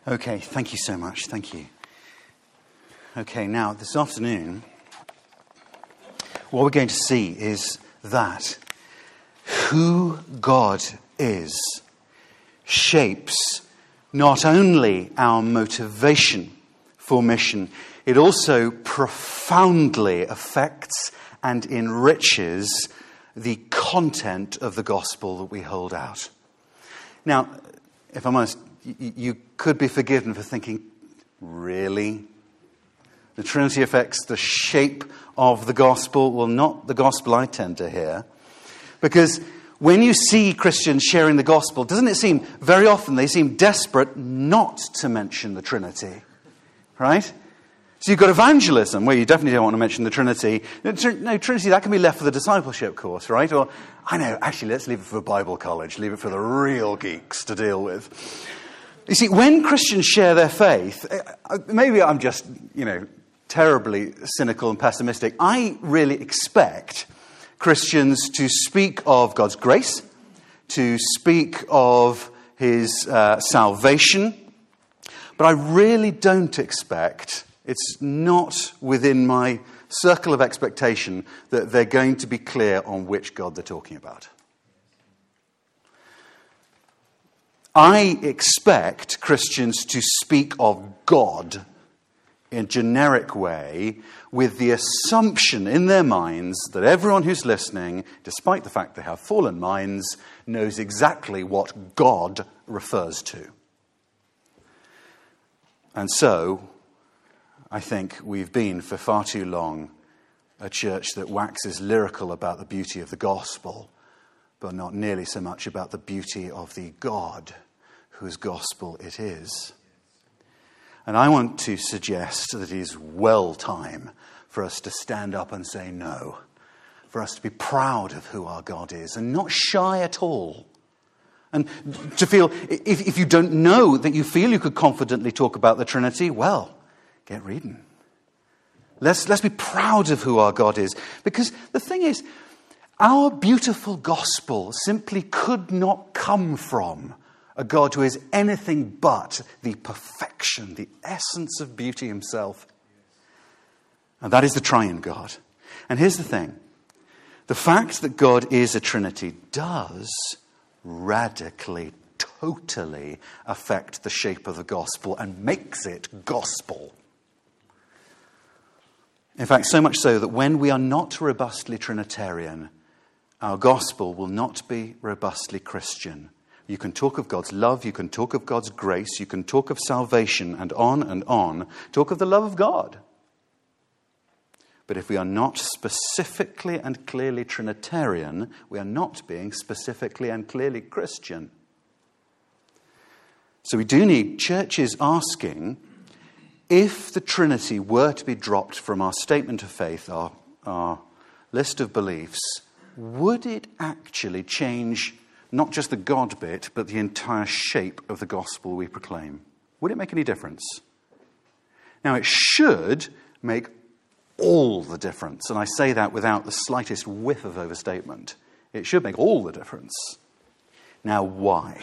Okay, thank you so much. Thank you. Okay, now this afternoon, what we're going to see is that who God is shapes not only our motivation for mission, it also profoundly affects and enriches the content of the gospel that we hold out. Now, if I'm honest, you could be forgiven for thinking, really? The Trinity affects the shape of the gospel? Well, not the gospel I tend to hear. Because when you see Christians sharing the gospel, doesn't it seem, very often they seem desperate not to mention the Trinity? Right? So you've got evangelism, where you definitely don't want to mention the Trinity. No, Trinity, that can be left for the discipleship course, right? Or, I know, actually, let's leave it for Bible college. Leave it for the real geeks to deal with. You see, when Christians share their faith, maybe I'm just, terribly cynical and pessimistic. I really expect Christians to speak of God's grace, to speak of His salvation, but I really don't expect, it's not within my circle of expectation, that they're going to be clear on which God they're talking about. I expect Christians to speak of God in a generic way with the assumption in their minds that everyone who's listening, despite the fact they have fallen minds, knows exactly what God refers to. And so, I think we've been for far too long a church that waxes lyrical about the beauty of the gospel, but not nearly so much about the beauty of the God whose gospel it is. And I want to suggest that it is well time for us to stand up and say no, for us to be proud of who our God is and not shy at all. And to feel, if you don't know that you feel you could confidently talk about the Trinity, well, get reading. Let's be proud of who our God is. Because the thing is, our beautiful gospel simply could not come from a God who is anything but the perfection, the essence of beauty himself. And that is the triune God. And here's the thing. The fact that God is a Trinity does radically, totally affect the shape of the gospel and makes it gospel. In fact, so much so that when we are not robustly Trinitarian, our gospel will not be robustly Christian. You can talk of God's love, you can talk of God's grace, you can talk of salvation, and on, talk of the love of God. But if we are not specifically and clearly Trinitarian, we are not being specifically and clearly Christian. So we do need churches asking, if the Trinity were to be dropped from our statement of faith, our list of beliefs, would it actually change not just the God bit, but the entire shape of the gospel we proclaim? Would it make any difference? Now, it should make all the difference. And I say that without the slightest whiff of overstatement. It should make all the difference. Now, why?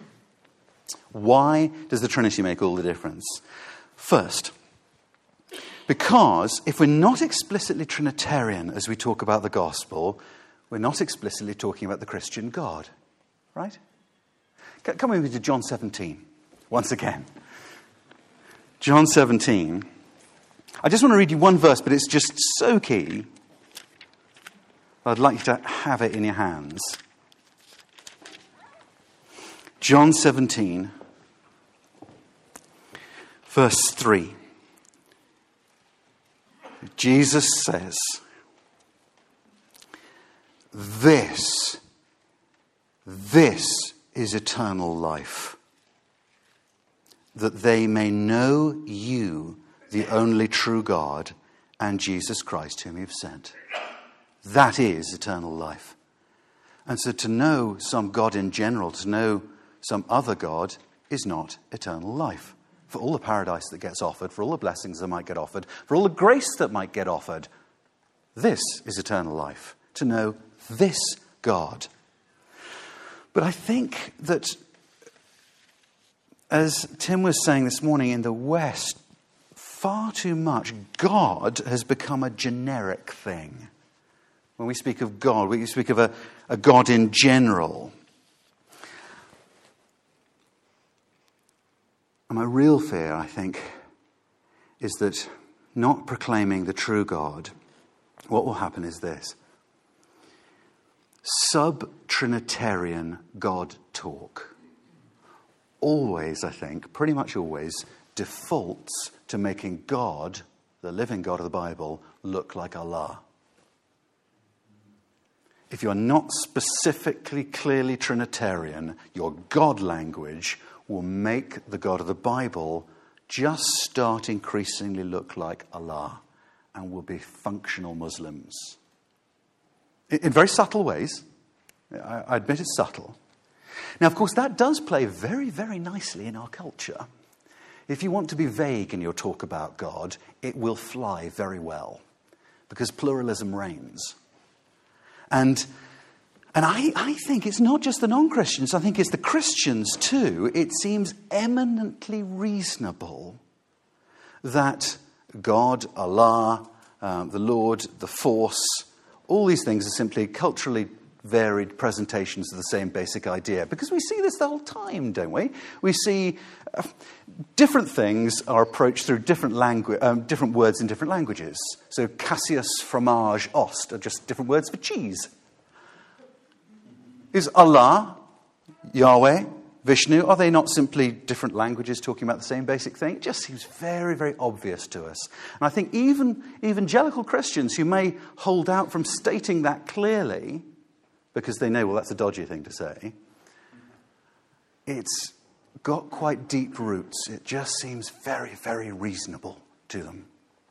Why does the Trinity make all the difference? First, because if we're not explicitly Trinitarian as we talk about the gospel, we're not explicitly talking about the Christian God. Right? Come with me to John 17, once again. John 17. I just want to read you one verse, but it's just so key. I'd like you to have it in your hands. John 17, verse 3. Jesus says, This is eternal life, that they may know you, the only true God, and Jesus Christ, whom you've sent. That is eternal life. And so to know some God in general, to know some other God, is not eternal life. For all the paradise that gets offered, for all the blessings that might get offered, for all the grace that might get offered, this is eternal life, to know this God. But I think that as Tim was saying this morning, in the West, far too much God has become a generic thing. When we speak of God, we speak of a God in general. And my real fear, I think, is that not proclaiming the true God, what will happen is this. Sub-Trinitarian God talk always, I think, pretty much always, defaults to making God, the living God of the Bible, look like Allah. If you're not specifically, clearly Trinitarian, your God language will make the God of the Bible just start increasingly look like Allah, and will be functional Muslims. In very subtle ways. I admit it's subtle. Now, of course, that does play very, very nicely in our culture. If you want to be vague in your talk about God, it will fly very well, because pluralism reigns. And I think it's not just the non-Christians, I think it's the Christians too. It seems eminently reasonable that God, Allah, the Lord, the Force, all these things are simply culturally varied presentations of the same basic idea. Because we see this the whole time, don't we? We see different things are approached through different words in different languages. So Cassius, fromage, ost are just different words for cheese. Is Allah, Yahweh, Vishnu, are they not simply different languages talking about the same basic thing? It just seems very, very obvious to us. And I think even evangelical Christians who may hold out from stating that clearly, because they know, well, that's a dodgy thing to say, it's got quite deep roots. It just seems very, very reasonable to them.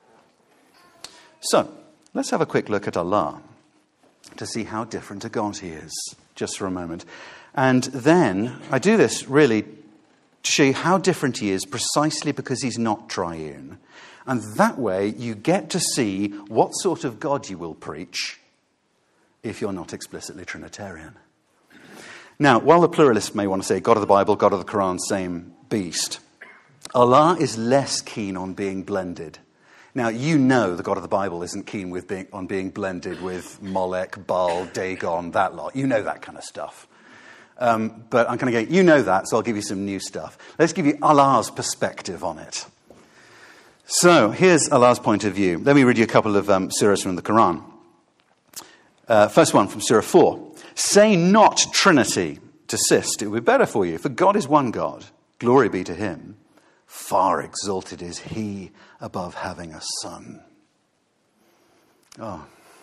So, let's have a quick look at Allah to see how different a God he is, just for a moment. And then, I do this really to show you how different he is precisely because he's not triune. And that way, you get to see what sort of God you will preach if you're not explicitly Trinitarian. Now, while the pluralists may want to say God of the Bible, God of the Quran, same beast, Allah is less keen on being blended. Now, you know the God of the Bible isn't keen on being blended with Molech, Baal, Dagon, that lot. You know that kind of stuff. But I'm kind of going, you know that, so I'll give you some new stuff. Let's give you Allah's perspective on it. So, here's Allah's point of view. Let me read you a couple of surahs from the Quran. First one from Surah 4. Say not Trinity, desist, it will be better for you, for God is one God. Glory be to him. Far exalted is he above having a son. Oh,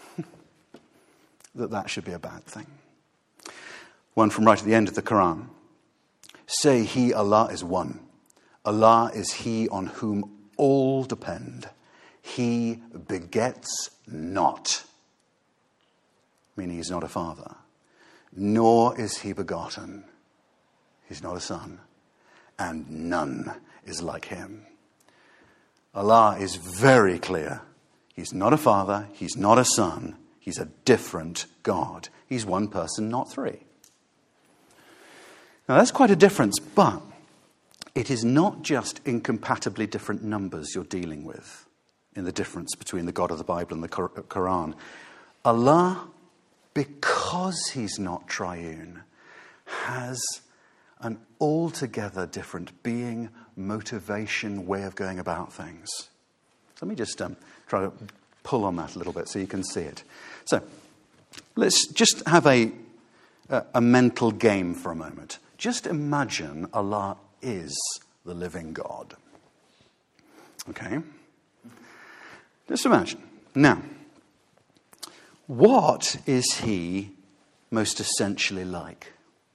that should be a bad thing. One from right at the end of the Quran. Say he, Allah, is one. Allah is he on whom all depend. He begets not. Meaning he's not a father. Nor is he begotten. He's not a son. And none is like him. Allah is very clear. He's not a father. He's not a son. He's a different God. He's one person, not three. Now that's quite a difference, but it is not just incompatibly different numbers you're dealing with in the difference between the God of the Bible and the Quran. Allah, because he's not triune, has an altogether different being, motivation, way of going about things. So let me just try to pull on that a little bit so you can see it. So let's just have a mental game for a moment. Just imagine Allah is the living God. Okay? Just imagine. Now, what is he most essentially like?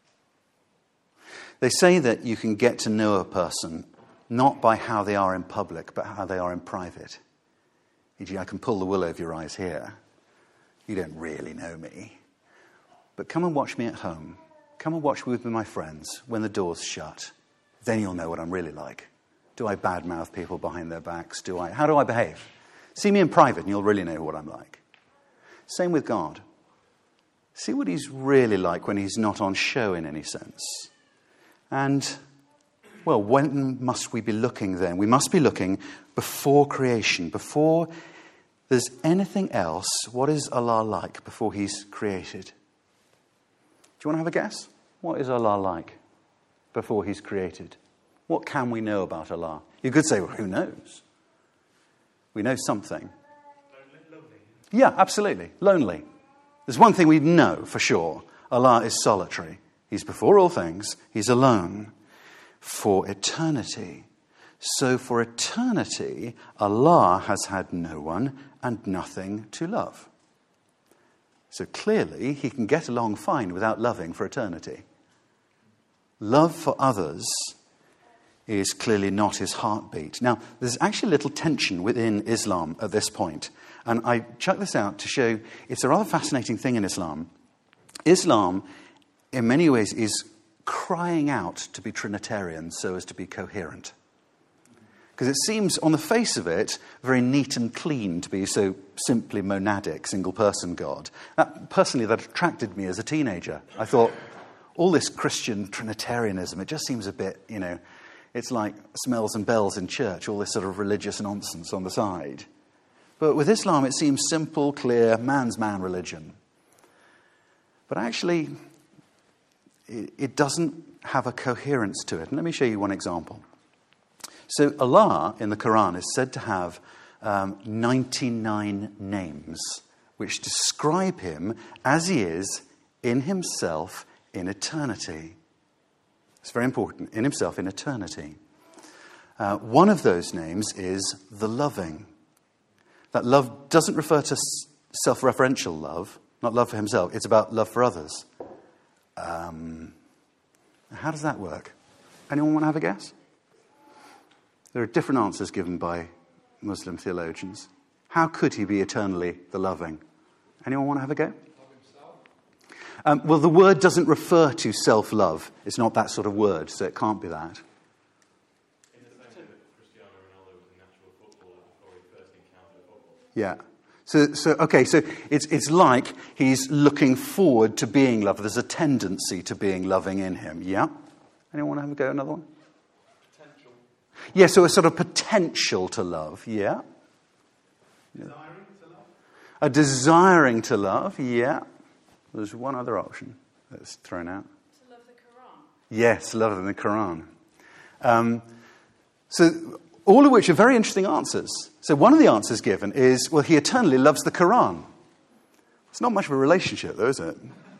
They say that you can get to know a person not by how they are in public, but how they are in private. E.g., I can pull the wool over your eyes here. You don't really know me. But come and watch me at home. Come and watch me with my friends when the door's shut. Then you'll know what I'm really like. Do I badmouth people behind their backs? How do I behave? See me in private and you'll really know what I'm like. Same with God. See what he's really like when he's not on show in any sense. And Well, when must we be looking then? We must be looking before creation, before there's anything else. What is Allah like before he's created? Do you want to have a guess? What is Allah like before he's created? What can we know about Allah? You could say, well, who knows? We know something. Lonely. Yeah, absolutely. Lonely. There's one thing we know for sure. Allah is solitary. He's before all things. He's alone for eternity. So for eternity, Allah has had no one and nothing to love. So clearly, he can get along fine without loving for eternity. Love for others is clearly not his heartbeat. Now, there's actually a little tension within Islam at this point. And I chucked this out to show it's a rather fascinating thing in Islam. Islam, in many ways, is crying out to be Trinitarian so as to be coherent. Because it seems, on the face of it, very neat and clean to be so simply monadic, single-person God. Personally, that attracted me as a teenager. I thought, all this Christian Trinitarianism, it just seems a bit, it's like smells and bells in church, all this sort of religious nonsense on the side. But with Islam, it seems simple, clear, man's man religion. But actually, it doesn't have a coherence to it. And let me show you one example. So Allah in the Quran is said to have 99 names which describe him as he is in himself in eternity. It's very important, in himself in eternity. One of those names is the loving. That love doesn't refer to self-referential love, not love for himself. It's about love for others. How does that work? Anyone want to have a guess? There are different answers given by Muslim theologians. How could he be eternally the loving? Anyone want to have a go? Well, the word doesn't refer to self-love. It's not that sort of word, so it can't be that. In the same way that Cristiano Ronaldo was a natural footballer before he first encountered football. Yeah. So it's like he's looking forward to being loved. There's a tendency to being loving in him. Yeah? Anyone want to have a go at another one? Potential. Yeah, so a sort of potential to love. Yeah? Desiring to love. A desiring to love. Yeah. There's one other option that's thrown out. To love the Quran. Yes, love in the Quran. So all of which are very interesting answers. So one of the answers given is, well, he eternally loves the Quran. It's not much of a relationship, though, is it?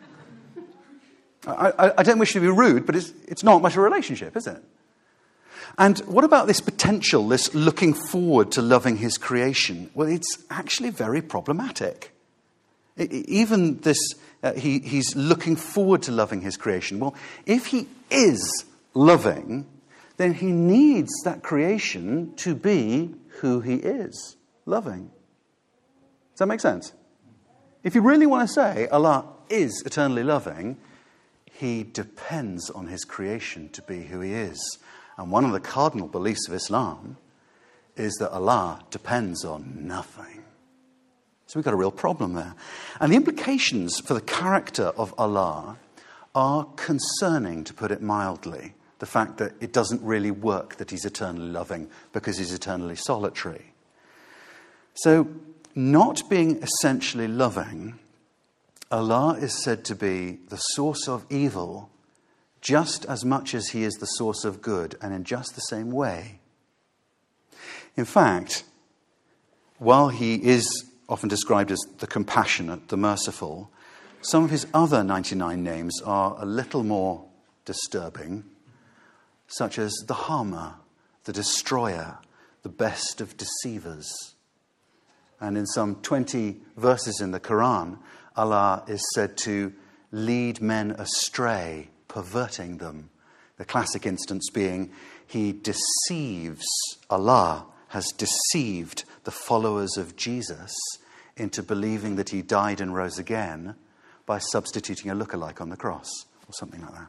I don't wish to be rude, but it's not much of a relationship, is it? And what about this potential, this looking forward to loving his creation? Well, it's actually very problematic. Even this, he's looking forward to loving his creation. Well, if he is loving, then he needs that creation to be who he is, loving. Does that make sense? If you really want to say Allah is eternally loving, he depends on his creation to be who he is. And one of the cardinal beliefs of Islam is that Allah depends on nothing. So we've got a real problem there. And the implications for the character of Allah are concerning, to put it mildly. The fact that it doesn't really work that he's eternally loving because he's eternally solitary. So, not being essentially loving, Allah is said to be the source of evil just as much as he is the source of good, and in just the same way. In fact, while he is often described as the compassionate, the merciful, some of his other 99 names are a little more disturbing, such as the harmer, the destroyer, the best of deceivers. And in some 20 verses in the Quran, Allah is said to lead men astray, perverting them. The classic instance being, he deceives, Allah has deceived the followers of Jesus into believing that he died and rose again by substituting a lookalike on the cross, or something like that.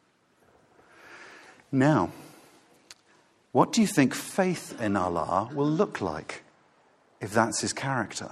Now, what do you think faith in Allah will look like if that's his character?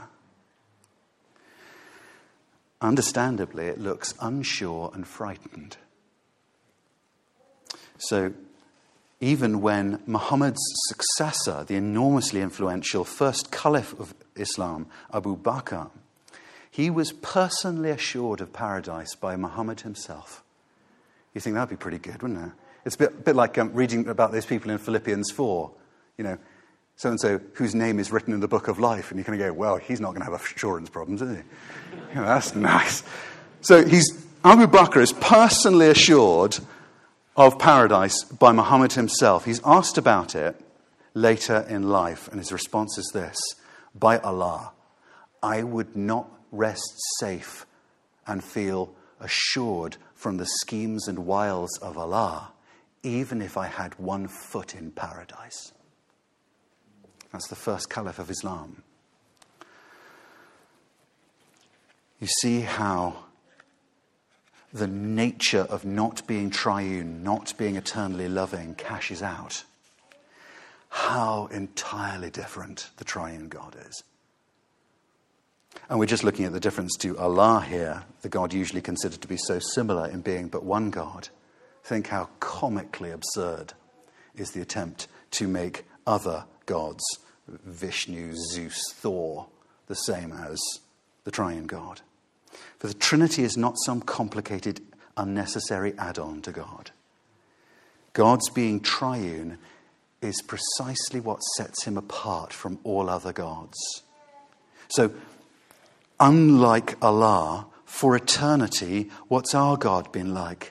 Understandably, it looks unsure and frightened. So, even when Muhammad's successor, the enormously influential first caliph of Islam, Abu Bakr, he was personally assured of paradise by Muhammad himself. You think that'd be pretty good, wouldn't it? It's a bit like reading about those people in Philippians 4, so-and-so whose name is written in the book of life, and you kind of go, well, he's not going to have assurance problems, is he? That's nice. So Abu Bakr is personally assured of paradise by Muhammad himself. He's asked about it later in life, and his response is this: by Allah, I would not rest safe and feel assured from the schemes and wiles of Allah, even if I had 1 foot in paradise. That's the first caliph of Islam. You see how the nature of not being triune, not being eternally loving, cashes out. How entirely different the triune God is. And we're just looking at the difference to Allah here, the God usually considered to be so similar in being but one God. Think how comically absurd is the attempt to make other gods, Vishnu, Zeus, Thor, the same as the triune God. For the Trinity is not some complicated, unnecessary add-on to God. God's being triune is precisely what sets him apart from all other gods. So, unlike Allah, for eternity, what's our God been like?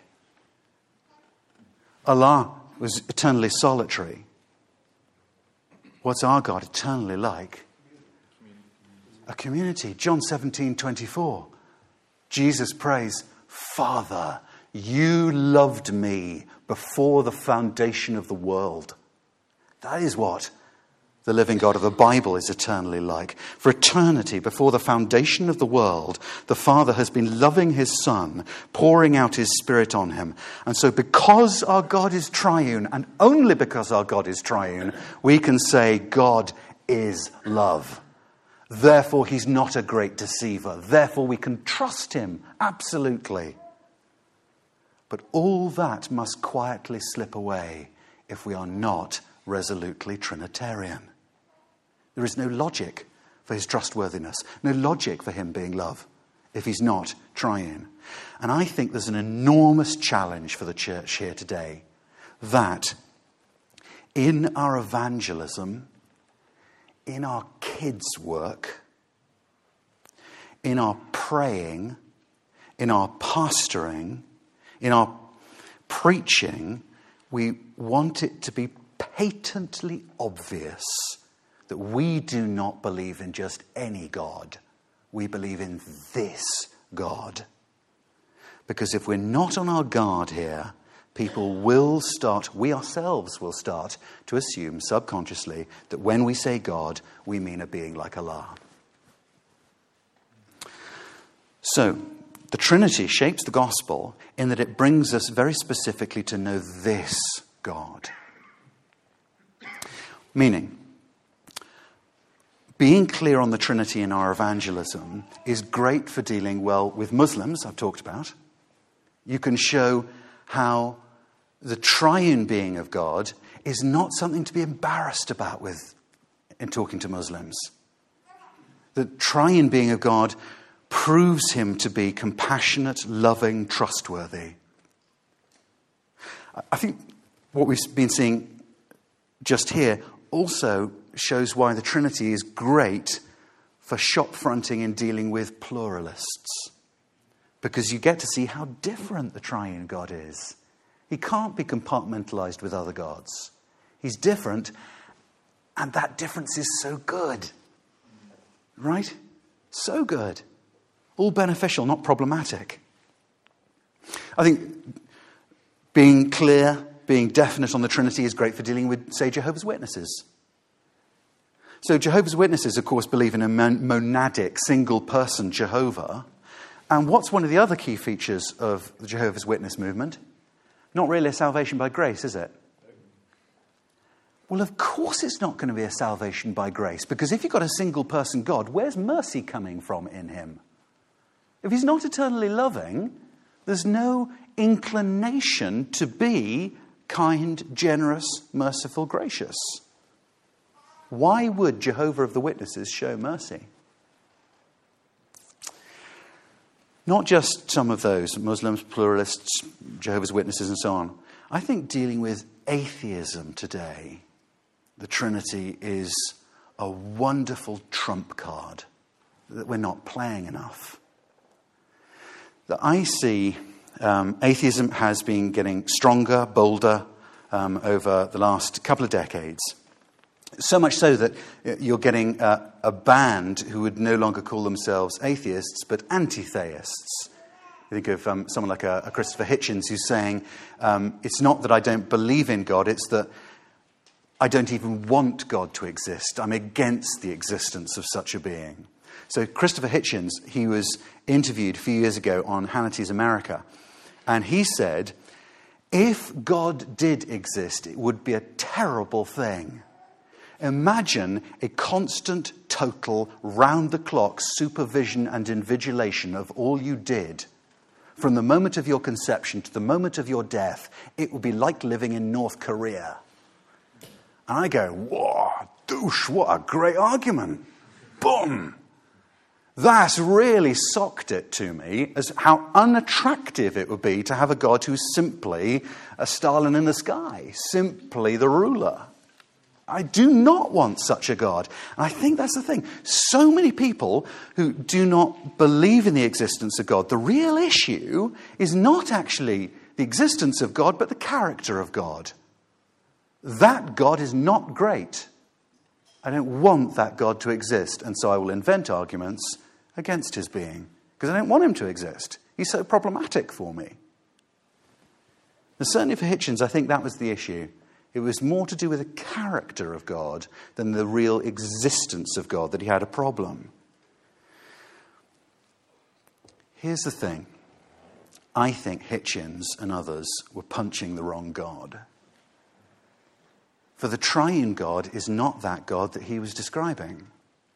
Allah was eternally solitary. What's our God eternally like? A community. John 17:24. Jesus prays, Father, you loved me before the foundation of the world. That is what the living God of the Bible is eternally like. For eternity, before the foundation of the world, the Father has been loving his Son, pouring out his Spirit on him. And so because our God is triune, and only because our God is triune, we can say God is love. Therefore, he's not a great deceiver. Therefore, we can trust him, absolutely. But all that must quietly slip away if we are not resolutely Trinitarian. There is no logic for his trustworthiness, no logic for him being love, if he's not triune. And I think there's an enormous challenge for the church here today, that in our evangelism, in our kids' work, in our praying, in our pastoring, in our preaching, we want it to be patently obvious that we do not believe in just any God. We believe in this God. Because if we're not on our guard here, people will start, we ourselves will start to assume subconsciously that when we say God, we mean a being like Allah. So, the Trinity shapes the gospel in that it brings us very specifically to know this God. Meaning, being clear on the Trinity in our evangelism is great for dealing well with Muslims, I've talked about. You can show how the triune being of God is not something to be embarrassed about in talking to Muslims. The triune being of God proves him to be compassionate, loving, trustworthy. I think what we've been seeing just here also shows why the Trinity is great for shop fronting and dealing with pluralists. Because you get to see how different the triune God is. He can't be compartmentalized with other gods. He's different, and that difference is so good. Right? So good. All beneficial, not problematic. I think being clear, being definite on the Trinity is great for dealing with, say, Jehovah's Witnesses. So Jehovah's Witnesses, of course, believe in a monadic, single-person Jehovah. And what's one of the other key features of the Jehovah's Witness movement? Not really a salvation by grace, is it? Well, of course it's not going to be a salvation by grace, because if you've got a single-person God, where's mercy coming from in him? If he's not eternally loving, there's no inclination to be kind, generous, merciful, gracious. Why would Jehovah of the Witnesses show mercy? Not just some of those, Muslims, pluralists, Jehovah's Witnesses and so on. I think dealing with atheism today, the Trinity is a wonderful trump card that we're not playing enough. That I see atheism has been getting stronger, bolder over the last couple of decades. So much so that you're getting a band who would no longer call themselves atheists, but anti-theists. You think of someone like a Christopher Hitchens who's saying, it's not that I don't believe in God, it's that I don't even want God to exist. I'm against the existence of such a being. So Christopher Hitchens, he was interviewed a few years ago on Hannity's America, and he said, if God did exist, it would be a terrible thing. Imagine a constant, total, round-the-clock supervision and invigilation of all you did. From the moment of your conception to the moment of your death, it would be like living in North Korea. And I go, whoa, douche, what a great argument. Boom! That's really socked it to me as how unattractive it would be to have a God who's simply a Stalin in the sky, simply the ruler. I do not want such a God. And I think that's the thing. So many people who do not believe in the existence of God, the real issue is not actually the existence of God, but the character of God. That God is not great. I don't want that God to exist, and so I will invent arguments against his being, because I don't want him to exist. He's so problematic for me. And certainly for Hitchens, I think that was the issue. It was more to do with the character of God than the real existence of God that he had a problem. Here's the thing. I think Hitchens and others were punching the wrong God. For the triune God is not that God that he was describing.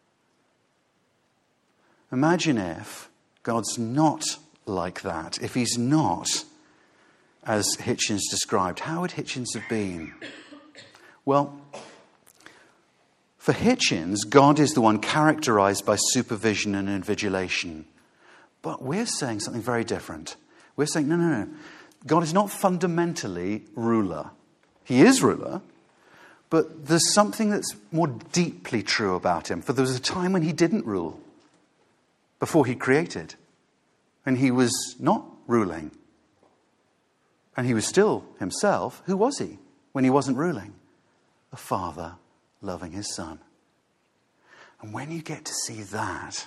Imagine if God's not like that, if he's not as Hitchens described. How would Hitchens have been? Well, for Hitchens, God is the one characterized by supervision and invigilation. But we're saying something very different. We're saying, no. God is not fundamentally ruler. He is ruler, but there's something that's more deeply true about him. For there was a time when he didn't rule, before he created, and he was not ruling. And he was still himself. Who was he when he wasn't ruling? A father loving his son. And when you get to see that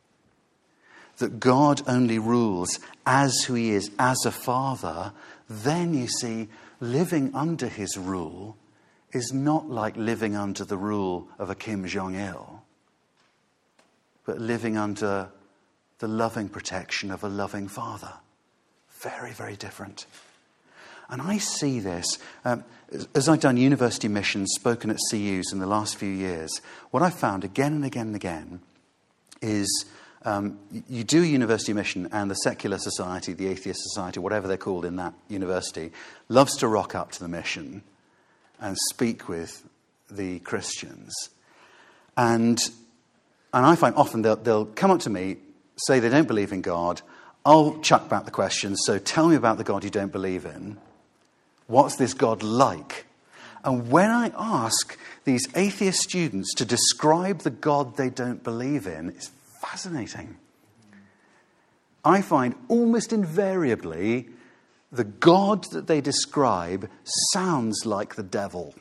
God only rules as who he is, as a father, then you see living under his rule is not like living under the rule of a Kim Jong-il, but living under the loving protection of a loving father. Very, very different. And I see this, as I've done university missions, spoken at CUs in the last few years, what I've found again and again and again is you do a university mission and the secular society, the atheist society, whatever they're called in that university, loves to rock up to the mission and speak with the Christians. And I find often they'll come up to me, say they don't believe in God. I'll chuck back the questions. So tell me about the God you don't believe in. What's this God like? And when I ask these atheist students to describe the God they don't believe in, it's fascinating. I find almost invariably the God that they describe sounds like the devil.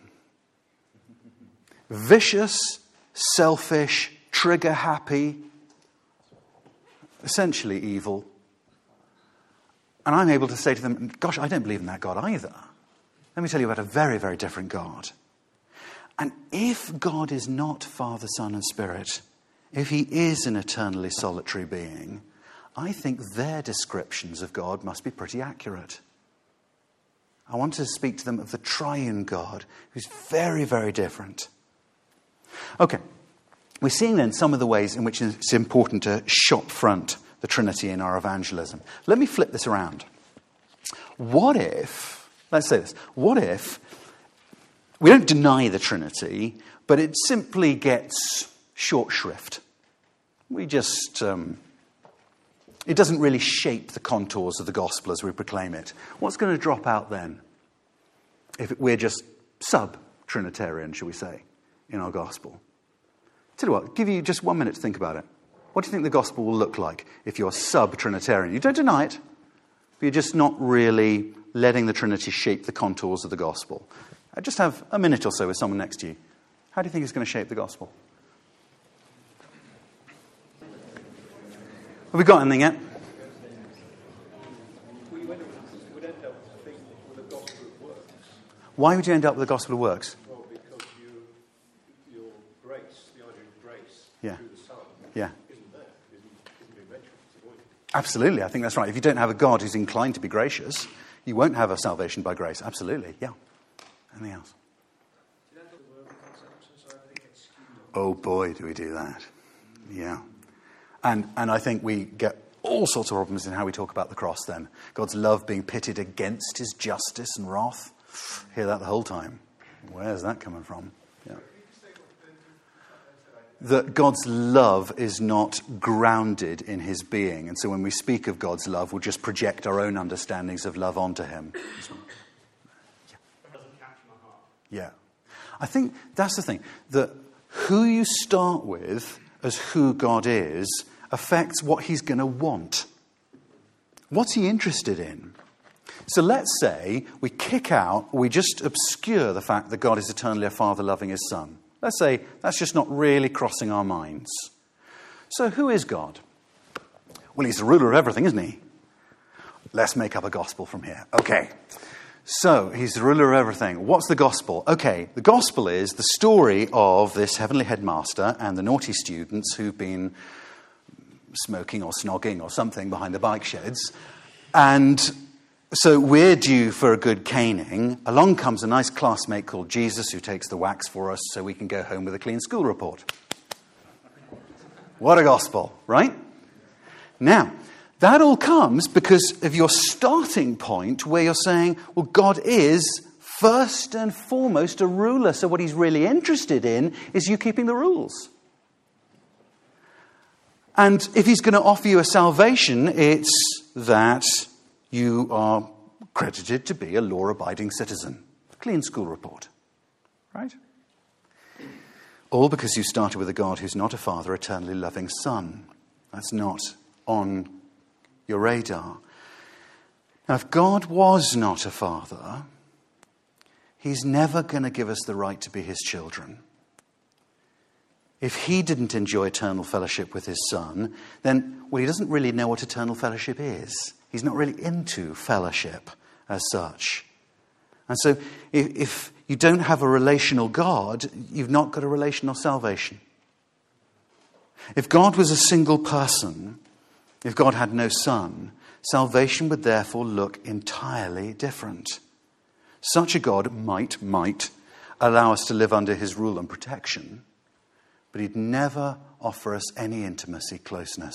Vicious, selfish, trigger happy, essentially evil. And I'm able to say to them, gosh, I don't believe in that God either. Let me tell you about a very, very different God. And if God is not Father, Son, and Spirit, if he is an eternally solitary being, I think their descriptions of God must be pretty accurate. I want to speak to them of the triune God, who's very, very different. Okay, we're seeing then some of the ways in which it's important to shop front the Trinity in our evangelism. Let me flip this around. What if let's say this. What if we don't deny the Trinity, but it simply gets short shrift? We just, it doesn't really shape the contours of the gospel as we proclaim it. What's going to drop out then? If we're just sub-Trinitarian, shall we say, in our gospel. Tell you what, give you just 1 minute to think about it. What do you think the gospel will look like if you're sub-Trinitarian? You don't deny it, but you're just not really letting the Trinity shape the contours of the gospel. Just have a minute or so with someone next to you. How do you think it's going to shape the gospel? Have we got anything yet? Why would you end up with a gospel of works? Well, because your grace, the idea of grace Yeah. through the Son, Yeah. isn't there, isn't being mentioned, it's avoided. Absolutely, I think that's right. If you don't have a God who's inclined to be gracious, you won't have a salvation by grace. Absolutely, yeah. Anything else? Oh boy, do we do that. Yeah. And I think we get all sorts of problems in how we talk about the cross then. God's love being pitted against his justice and wrath. Hear that the whole time. Where's that coming from? Yeah. That God's love is not grounded in his being. And so when we speak of God's love, we'll just project our own understandings of love onto him. Yeah. I think that's the thing. That who you start with as who God is affects what he's going to want. What's he interested in? So let's say we kick out, we just obscure the fact that God is eternally a father loving his son. Let's say that's just not really crossing our minds. So who is God? Well, he's the ruler of everything, isn't he? Let's make up a gospel from here. Okay. So he's the ruler of everything. What's the gospel? Okay, the gospel is the story of this heavenly headmaster and the naughty students who've been smoking or snogging or something behind the bike sheds. And so we're due for a good caning. Along comes a nice classmate called Jesus who takes the wax for us so we can go home with a clean school report. What a gospel, right? Now, that all comes because of your starting point where you're saying, well, God is first and foremost a ruler. So what he's really interested in is you keeping the rules. And if he's going to offer you a salvation, it's that you are credited to be a law-abiding citizen. Clean school report. Right? All because you started with a God who's not a father, eternally loving son. That's not on your radar. Now, if God was not a father, he's never going to give us the right to be his children. If he didn't enjoy eternal fellowship with his son, then, well, he doesn't really know what eternal fellowship is. He's not really into fellowship as such. And so if you don't have a relational God, you've not got a relational salvation. If God was a single person, if God had no son, salvation would therefore look entirely different. Such a God might allow us to live under his rule and protection, but he'd never offer us any intimacy, closeness.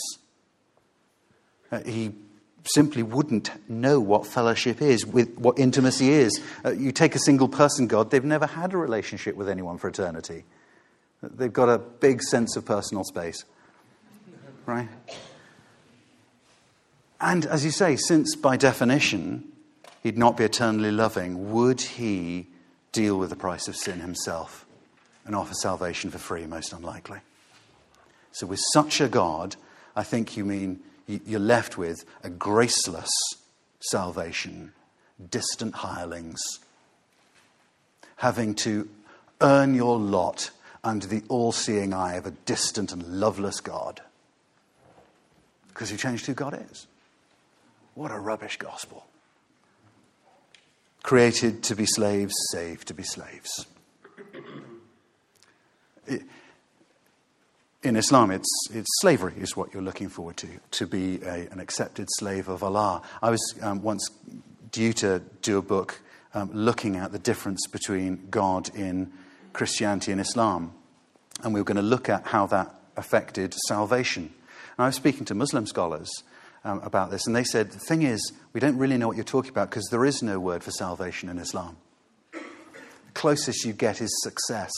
He simply wouldn't know what fellowship is, what intimacy is. You take a single person God, they've never had a relationship with anyone for eternity. They've got a big sense of personal space. Right? And as you say, since by definition he'd not be eternally loving, would he deal with the price of sin himself and offer salvation for free? Most unlikely. So with such a God, I think you're left with a graceless salvation, distant hirelings, having to earn your lot under the all-seeing eye of a distant and loveless God. Because you changed who God is. What a rubbish gospel. Created to be slaves, saved to be slaves. In Islam, it's slavery is what you're looking forward to be an accepted slave of Allah. I was once due to do a book looking at the difference between God in Christianity and Islam. And we were going to look at how that affected salvation. And I was speaking to Muslim scholars about this. And they said, the thing is, we don't really know what you're talking about because there is no word for salvation in Islam. The closest you get is success.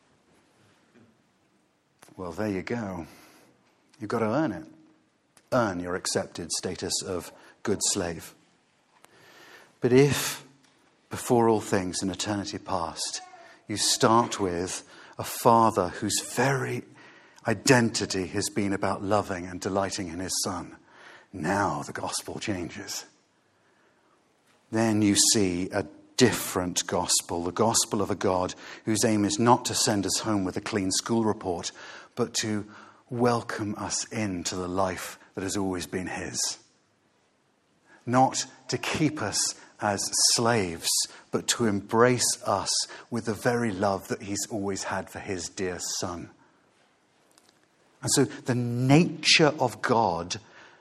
Well, there you go. You've got to earn it. Earn your accepted status of good slave. But if, before all things in eternity past, you start with a father whose very identity has been about loving and delighting in his son, now the gospel changes. Then you see a different gospel, the gospel of a God whose aim is not to send us home with a clean school report, but to welcome us into the life that has always been his. Not to keep us as slaves, but to embrace us with the very love that he's always had for his dear son. And so the nature of God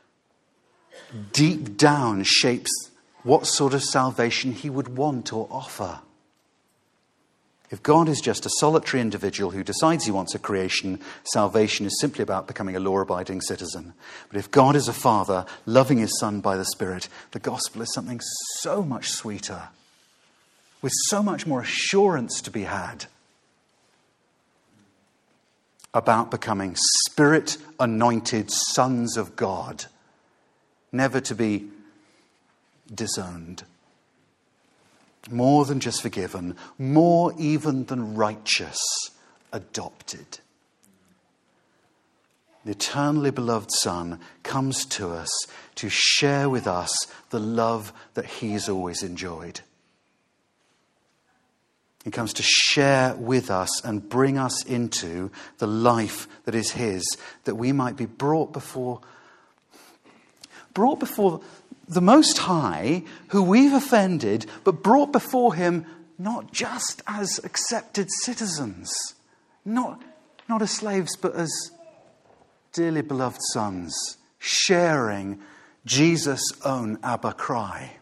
deep down shapes what sort of salvation he would want or offer. If God is just a solitary individual who decides he wants a creation, salvation is simply about becoming a law-abiding citizen. But if God is a father, loving his son by the Spirit, the gospel is something so much sweeter, with so much more assurance to be had about becoming Spirit-anointed sons of God, never to be disowned. More than just forgiven, more even than righteous, adopted. The eternally beloved Son comes to us to share with us the love that he's always enjoyed. He comes to share with us and bring us into the life that is his, that we might be brought before the Most High, who we've offended, but brought before him not just as accepted citizens, not as slaves, but as dearly beloved sons, sharing Jesus' own Abba cry.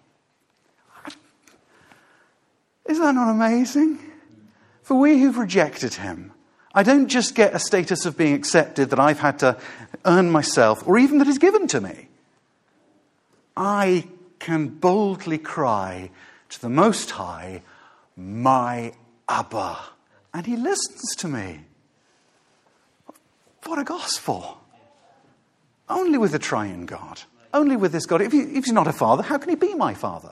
Is that not amazing? For we who've rejected him, I don't just get a status of being accepted that I've had to earn myself, or even that is given to me. I can boldly cry to the Most High, my Abba. And he listens to me. What a gospel. Only with the triune God. Only with this God. If he's not a father, how can he be my father?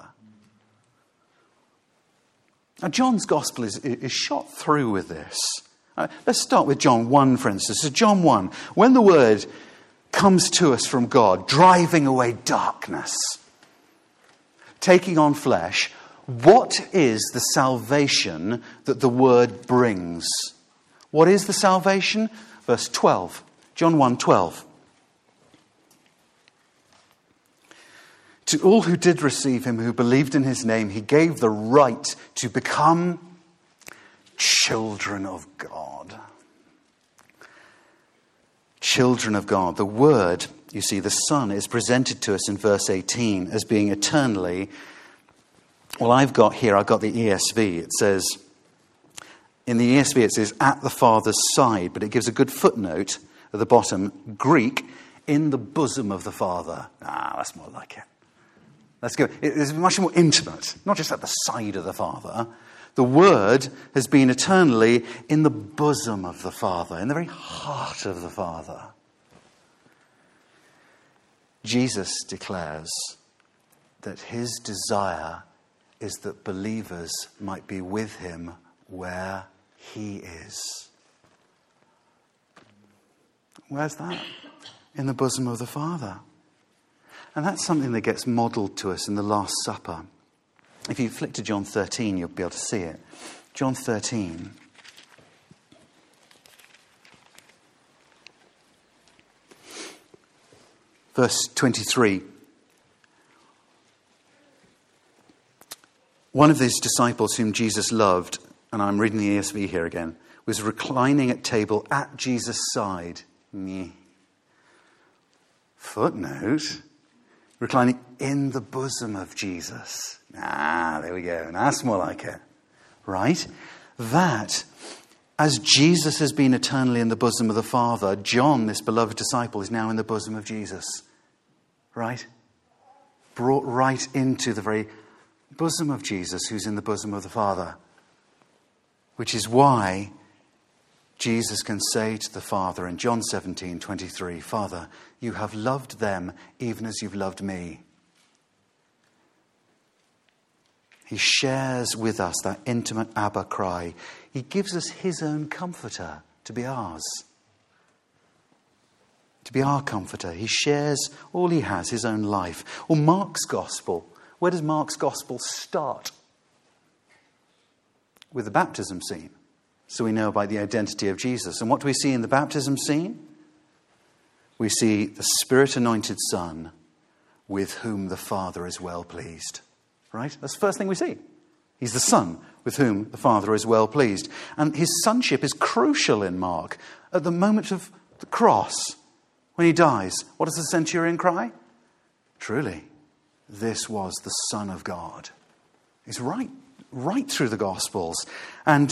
Now, John's gospel is shot through with this. Let's start with John 1, for instance. So John 1, when the word comes to us from God, driving away darkness, taking on flesh, what is the salvation that the word brings? What is the salvation? Verse 12, John 1:12. To all who did receive him, who believed in his name, he gave the right to become children of God. Children of God. The word, you see, the Son is presented to us in verse 18 as being eternally. Well, I've got the ESV. It says, in the ESV it says, at the Father's side, but it gives a good footnote at the bottom, Greek, in the bosom of the Father. That's more like it. Let's go. It's much more intimate, not just at the side of the Father. The Word has been eternally in the bosom of the Father, in the very heart of the Father. Jesus declares that his desire is that believers might be with him where he is. Where's that? In the bosom of the Father. And that's something that gets modelled to us in the Last Supper. If you flick to John 13, you'll be able to see it. John 13. Verse 23. One of these disciples whom Jesus loved, and I'm reading the ESV here again, was reclining at table at Jesus' side. Footnote. Reclining in the bosom of Jesus. There we go. That's more like it. Right? That, as Jesus has been eternally in the bosom of the Father, John, this beloved disciple, is now in the bosom of Jesus. Right? brought right into the very bosom of Jesus, who's in the bosom of the Father. Which is why Jesus can say to the Father in John 17:23, Father, you have loved them even as you've loved me. He shares with us that intimate Abba cry. He gives us his own comforter to be ours. To be our comforter. He shares all he has, his own life. Or Mark's gospel. Where does Mark's gospel start? With the baptism scene. So we know about the identity of Jesus. And what do we see in the baptism scene? We see the Spirit-anointed Son with whom the Father is well pleased. Right? That's the first thing we see. He's the Son with whom the Father is well pleased. And his sonship is crucial in Mark. At the moment of the cross, when he dies, what does the centurion cry? Truly, this was the Son of God. It's right through the Gospels. And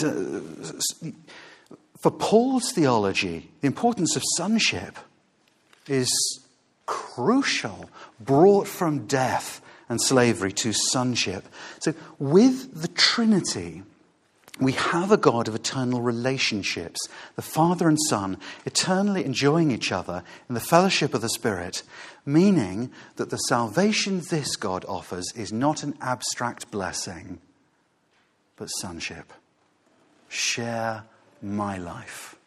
for Paul's theology, the importance of sonship is crucial, brought from death and slavery to sonship. So with the Trinity, we have a God of eternal relationships, the Father and Son, eternally enjoying each other in the fellowship of the Spirit, meaning that the salvation this God offers is not an abstract blessing, but sonship. Share my life.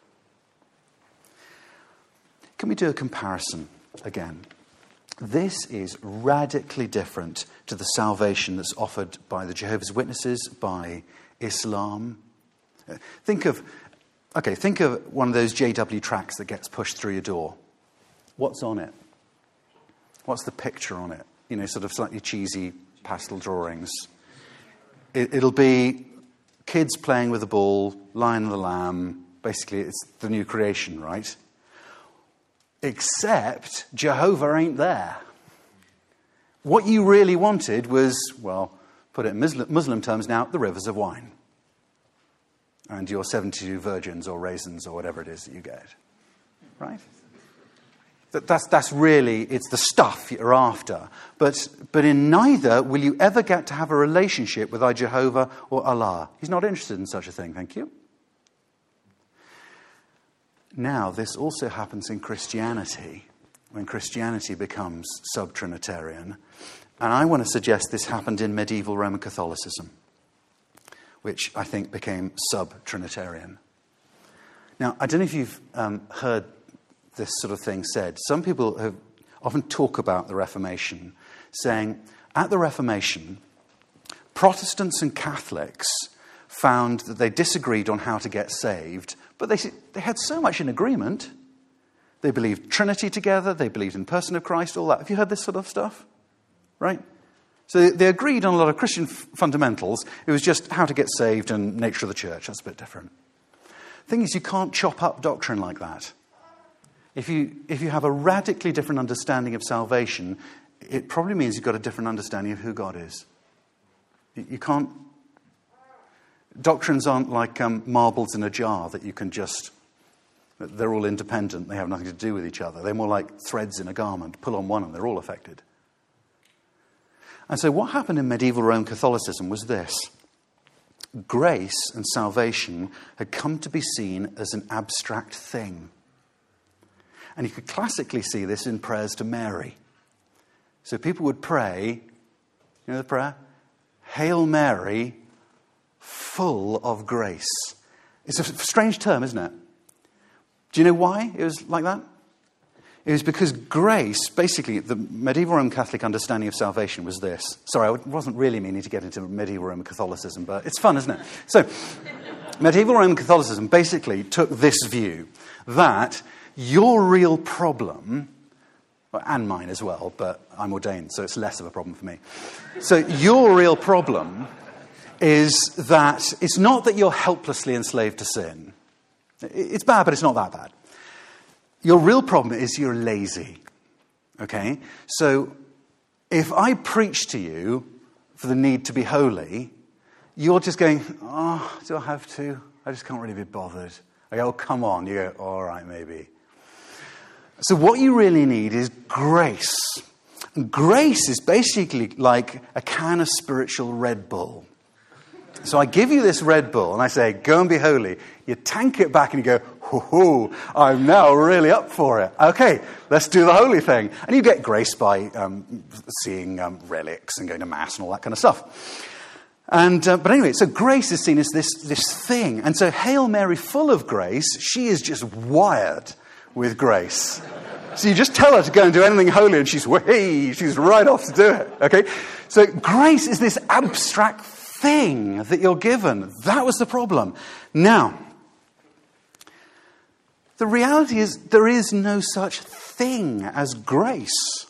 Can we do a comparison again? This is radically different to the salvation that's offered by the Jehovah's Witnesses, by Islam. Think of one of those JW tracts that gets pushed through your door. What's on it? What's the picture on it? You know, sort of slightly cheesy pastel drawings. It'll be kids playing with a ball, Lion and the Lamb. Basically, it's the new creation, right? Except Jehovah ain't there. What you really wanted was, well, put it in Muslim terms now, the rivers of wine. And your 72 virgins or raisins or whatever it is that you get. Right? That's really, it's the stuff you're after. But in neither will you ever get to have a relationship with either Jehovah or Allah. He's not interested in such a thing, thank you. Now, this also happens in Christianity, when Christianity becomes sub-Trinitarian. And I want to suggest this happened in medieval Roman Catholicism, which I think became sub-Trinitarian. Now, I don't know if you've heard this sort of thing said. Some people have often talk about the Reformation, saying, at the Reformation, Protestants and Catholics found that they disagreed on how to get saved, but they had so much in agreement. They believed Trinity together, they believed in the person of Christ, all that. Have you heard this sort of stuff? Right? So they agreed on a lot of Christian fundamentals. It was just how to get saved and nature of the church. That's a bit different. The thing is, you can't chop up doctrine like that. If you have a radically different understanding of salvation, it probably means you've got a different understanding of who God is. You can't... Doctrines aren't like marbles in a jar that you can just... They're all independent. They have nothing to do with each other. They're more like threads in a garment. Pull on one and they're all affected. And so what happened in medieval Roman Catholicism was this. Grace and salvation had come to be seen as an abstract thing. And you could classically see this in prayers to Mary. So people would pray, you know the prayer? Hail Mary, full of grace. It's a strange term, isn't it? Do you know why it was like that? It was because grace, basically, the medieval Roman Catholic understanding of salvation was this. Sorry, I wasn't really meaning to get into medieval Roman Catholicism, but it's fun, isn't it? So, medieval Roman Catholicism basically took this view that your real problem, and mine as well, but I'm ordained, so it's less of a problem for me. So your real problem is that it's not that you're helplessly enslaved to sin. It's bad, but it's not that bad. Your real problem is you're lazy, okay? So if I preach to you for the need to be holy, you're just going, oh, do I have to? I just can't really be bothered. I go, oh, come on. You go, all right, maybe. So what you really need is grace. Grace is basically like a can of spiritual Red Bull. So I give you this Red Bull and I say, go and be holy. You tank it back and you go, hoo-hoo, I'm now really up for it. Okay, let's do the holy thing. And you get grace by seeing relics and going to Mass and all that kind of stuff. And but anyway, so grace is seen as this thing. And so Hail Mary, full of grace, she is just wired with grace. So you just tell her to go and do anything holy and she's right off to do it. Okay? So grace is this abstract thing that you're given. That was the problem. Now, the reality is there is no such thing as grace.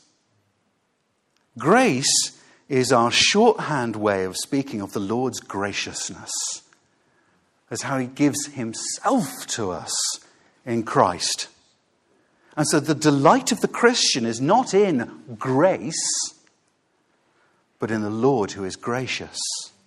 Grace is our shorthand way of speaking of the Lord's graciousness. That's how he gives himself to us in Christ. And so the delight of the Christian is not in grace, but in the Lord who is gracious.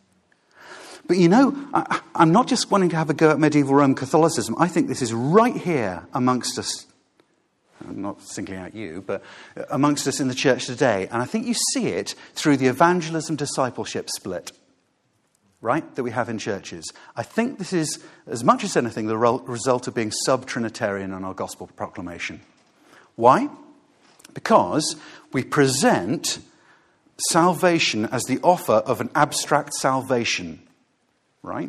But you know, I'm not just wanting to have a go at medieval Roman Catholicism. I think this is right here amongst us. I'm not singling out you, but amongst us in the church today. And I think you see it through the evangelism-discipleship split, right, that we have in churches. I think this is, as much as anything, the result of being sub-Trinitarian in our gospel proclamation. Why? Because we present salvation as the offer of an abstract salvation, right?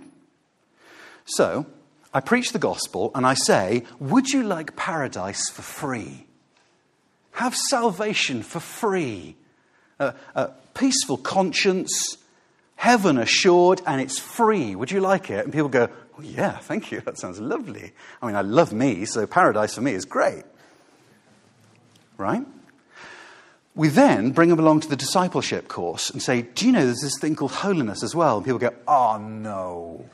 So, I preach the gospel and I say, would you like paradise for free? Have salvation for free. A peaceful conscience, heaven assured, and it's free. Would you like it? And people go, oh, yeah, thank you. That sounds lovely. I mean, I love me, so paradise for me is great. Right? We then bring them along to the discipleship course and say, do you know there's this thing called holiness as well? And people go, oh, no.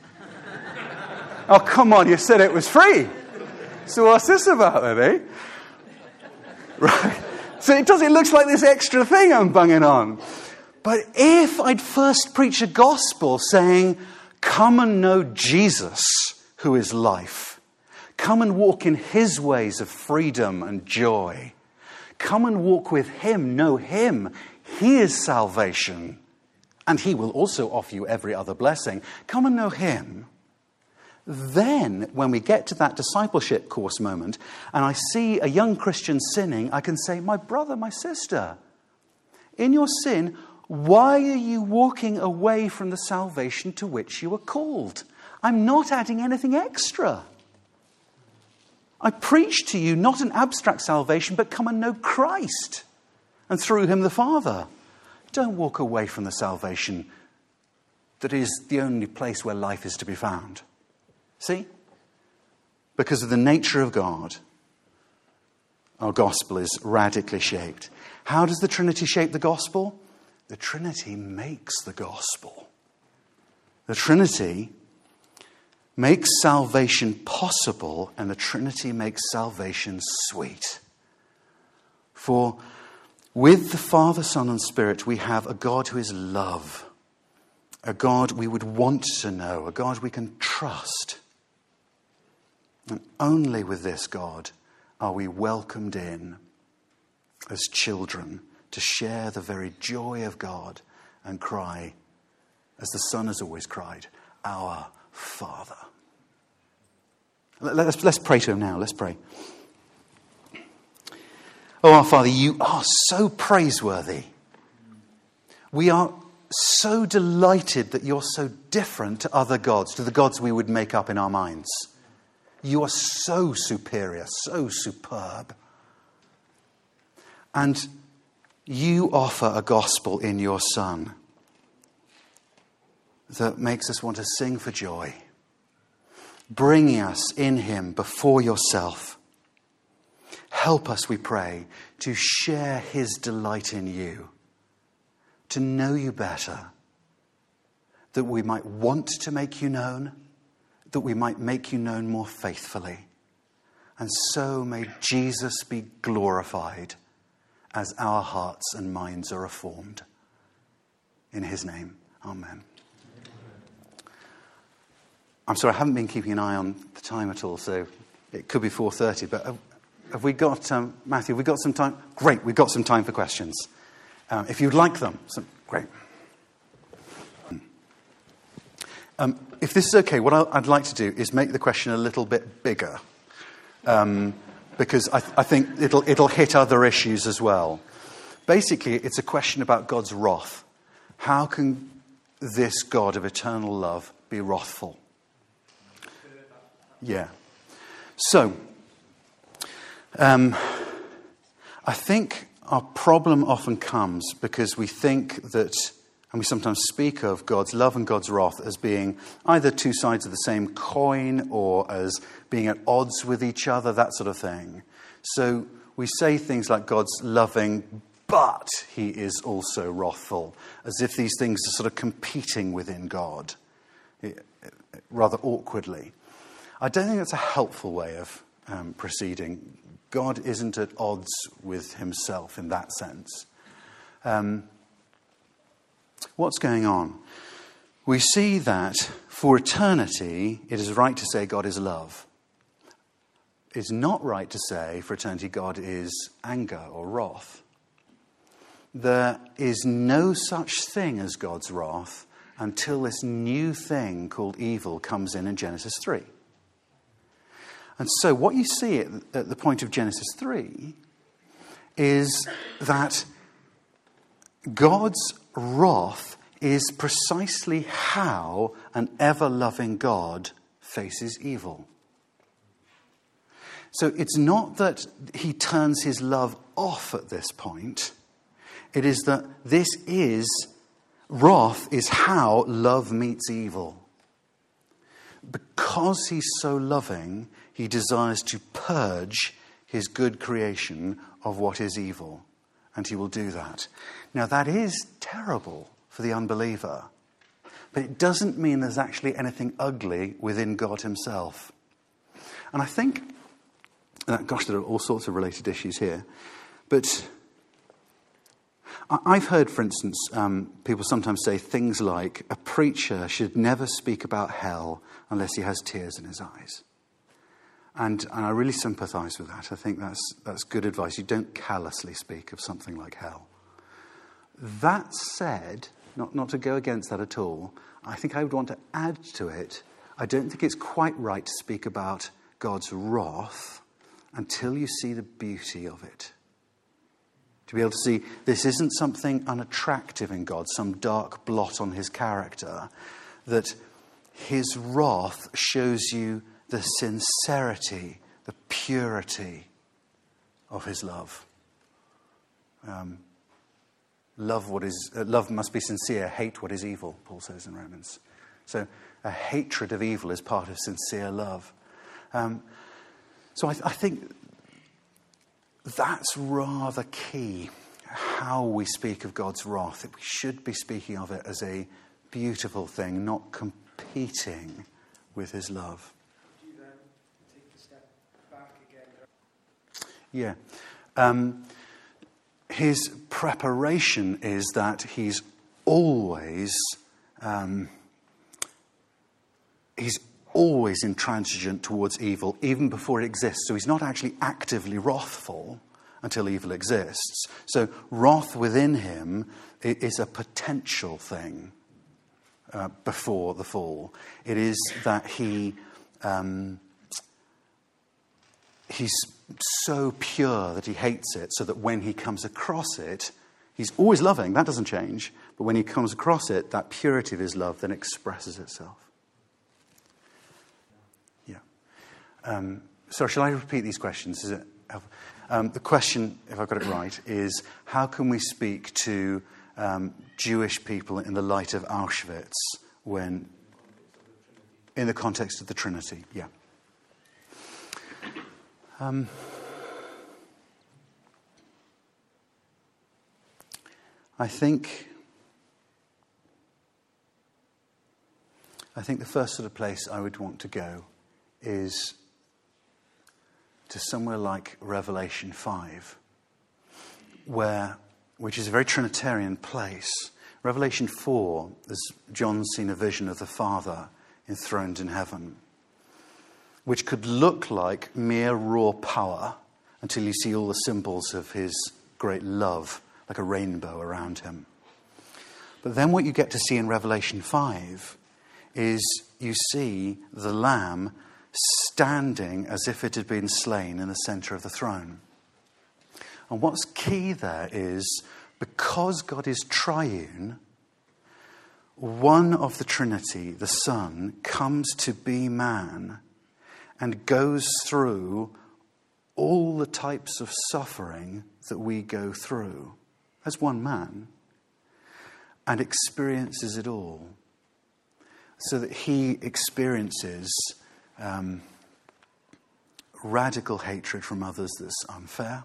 Oh, come on, you said it was free. So what's this about then, eh? Right. So it looks like this extra thing I'm bunging on. But if I'd first preach a gospel saying, come and know Jesus, who is life. Come and walk in his ways of freedom and joy. Come and walk with him, know him. He is salvation. And he will also offer you every other blessing. Come and know him. Then, when we get to that discipleship course moment, and I see a young Christian sinning, I can say, my brother, my sister, in your sin, why are you walking away from the salvation to which you were called? I'm not adding anything extra. I preach to you not an abstract salvation, but come and know Christ, and through him the Father. Don't walk away from the salvation that is the only place where life is to be found. See? Because of the nature of God, our gospel is radically shaped. How does the Trinity shape the gospel? The Trinity makes the gospel. The Trinity makes salvation possible, and the Trinity makes salvation sweet. For with the Father, Son, and Spirit, we have a God who is love, a God we would want to know, a God we can trust. And only with this God are we welcomed in as children to share the very joy of God and cry, as the Son has always cried, our Father. Let's pray to him now. Let's pray. Oh, our Father, you are so praiseworthy. We are so delighted that you're so different to other gods, to the gods we would make up in our minds. You are so superior, so superb. And you offer a gospel in your Son that makes us want to sing for joy, bringing us in him before yourself. Help us, we pray, to share his delight in you, to know you better, that we might want to make you known, that we might make you known more faithfully. And so may Jesus be glorified as our hearts and minds are reformed. In his name, amen. I'm sorry, I haven't been keeping an eye on the time at all, so it could be 4:30, but have we got, Matthew, have we got some time? Great, we've got some time for questions. if you'd like them. So, great. If this is okay, what I'd like to do is make the question a little bit bigger, because I think it'll hit other issues as well. Basically, it's a question about God's wrath. How can this God of eternal love be wrathful? Yeah. So, I think our problem often comes because we think that, and we sometimes speak of God's love and God's wrath as being either two sides of the same coin or as being at odds with each other, that sort of thing. So we say things like God's loving, but he is also wrathful, as if these things are sort of competing within God, rather awkwardly. I don't think that's a helpful way of proceeding. God isn't at odds with himself in that sense. What's going on? We see that for eternity, it is right to say God is love. It's not right to say for eternity God is anger or wrath. There is no such thing as God's wrath until this new thing called evil comes in Genesis 3. And so what you see at the point of Genesis 3 is that God's wrath is precisely how an ever-loving God faces evil. So it's not that he turns his love off at this point. It is that wrath is how love meets evil. Because he's so loving, he desires to purge his good creation of what is evil. And he will do that. Now that is terrible for the unbeliever. But it doesn't mean there's actually anything ugly within God himself. And I think, gosh, there are all sorts of related issues here. But I've heard, for instance, people sometimes say things like, a preacher should never speak about hell unless he has tears in his eyes. And I really sympathise with that. I think that's good advice. You don't callously speak of something like hell. That said, not to go against that at all, I think I would want to add to it, I don't think it's quite right to speak about God's wrath until you see the beauty of it. To be able to see this isn't something unattractive in God, some dark blot on his character, that his wrath shows you the sincerity, the purity of his love. Love must be sincere, hate what is evil, Paul says in Romans. So a hatred of evil is part of sincere love. So I think that's rather key, how we speak of God's wrath. That we should be speaking of it as a beautiful thing, not competing with his love. Do you then take a step back again? Yeah. His preparation is that he's always intransigent towards evil, even before it exists. So he's not actually actively wrathful until evil exists. So wrath within him is a potential thing before the fall. It is that he's so pure that he hates it, so that when he comes across it, he's always loving, that doesn't change, but when he comes across it, that purity of his love then expresses itself. Yeah. So shall I repeat these questions? Is it the question, if I've got it right, is how can we speak to Jewish people in the light of Auschwitz when, in the context of the Trinity? Yeah. I think the first sort of place I would want to go is to somewhere like Revelation 5, which is a very Trinitarian place. Revelation 4, as John's seen a vision of the Father enthroned in heaven, which could look like mere raw power until you see all the symbols of his great love like a rainbow around him. But then what you get to see in Revelation 5 is you see the Lamb standing as if it had been slain in the centre of the throne. And what's key there is, because God is triune, one of the Trinity, the Son, comes to be man and goes through all the types of suffering that we go through as one man, and experiences it all, so that he experiences radical hatred from others that's unfair,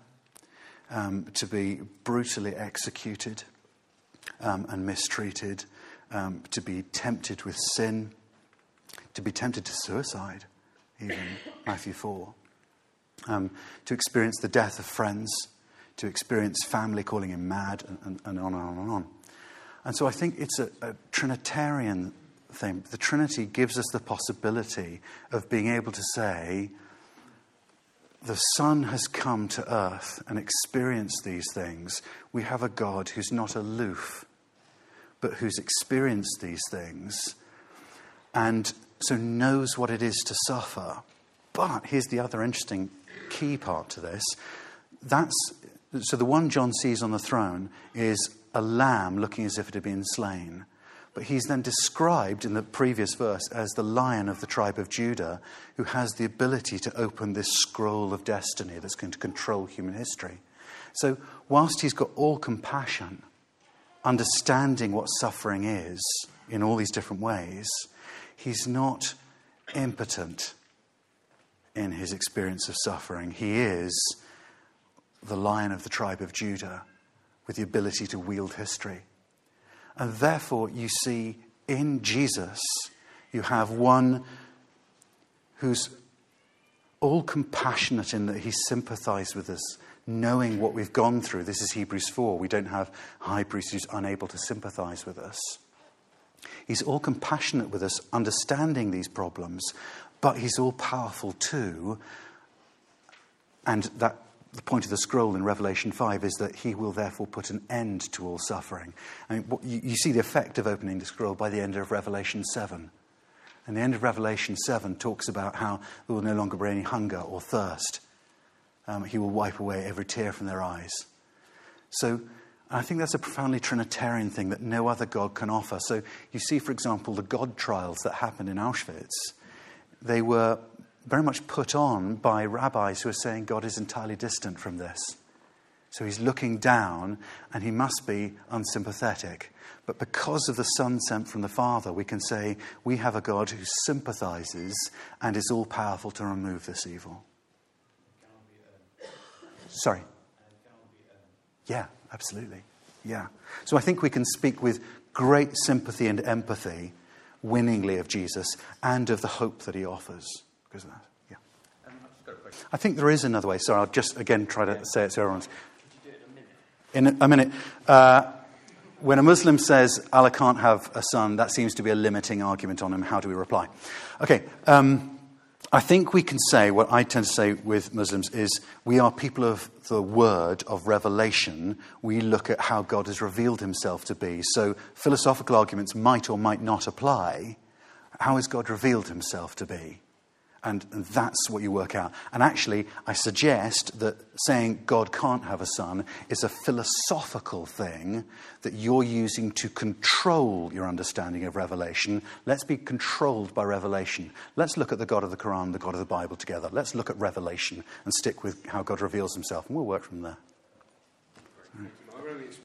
to be brutally executed and mistreated, to be tempted with sin, to be tempted to suicide, even Matthew 4, to experience the death of friends, to experience family calling him mad, and on and on and on. And so I think it's a Trinitarian thing. The Trinity gives us the possibility of being able to say, the Son has come to earth and experienced these things. We have a God who's not aloof, but who's experienced these things, and so knows what it is to suffer. But here's the other interesting key part to this. So the one John sees on the throne is a lamb looking as if it had been slain. But he's then described in the previous verse as the Lion of the tribe of Judah, who has the ability to open this scroll of destiny that's going to control human history. So whilst he's got all compassion, understanding what suffering is in all these different ways, he's not impotent in his experience of suffering. He is the Lion of the tribe of Judah with the ability to wield history. And therefore, you see, in Jesus, you have one who's all compassionate in that he sympathized with us, knowing what we've gone through. This is Hebrews 4. We don't have a high priest who's unable to sympathize with us. He's all compassionate with us, understanding these problems, but he's all powerful too. And that the point of the scroll in Revelation 5 is that he will therefore put an end to all suffering. I mean, you see the effect of opening the scroll by the end of Revelation 7. And the end of Revelation 7 talks about how there will no longer be any hunger or thirst. He will wipe away every tear from their eyes. So I think that's a profoundly Trinitarian thing that no other God can offer. So you see, for example, the God trials that happened in Auschwitz. They were very much put on by rabbis who are saying God is entirely distant from this. So he's looking down and he must be unsympathetic. But because of the Son sent from the Father, we can say we have a God who sympathizes and is all powerful to remove this evil. Sorry. Yeah, absolutely. Yeah. So I think we can speak with great sympathy and empathy winningly of Jesus and of the hope that he offers. Because of that, yeah. I've just got a question. I think there is another way. Sorry, I'll just again try to say it so everyone's. Could you do it in a minute? In a minute. When a Muslim says Allah can't have a son, that seems to be a limiting argument on him. How do we reply? Okay. I think we can say, what I tend to say with Muslims is, we are people of the word of revelation. We look at how God has revealed himself to be. So philosophical arguments might or might not apply. How has God revealed himself to be? And that's what you work out. And actually, I suggest that saying God can't have a son is a philosophical thing that you're using to control your understanding of revelation. Let's be controlled by revelation. Let's look at the God of the Quran, the God of the Bible together. Let's look at revelation and stick with how God reveals himself, and we'll work from there.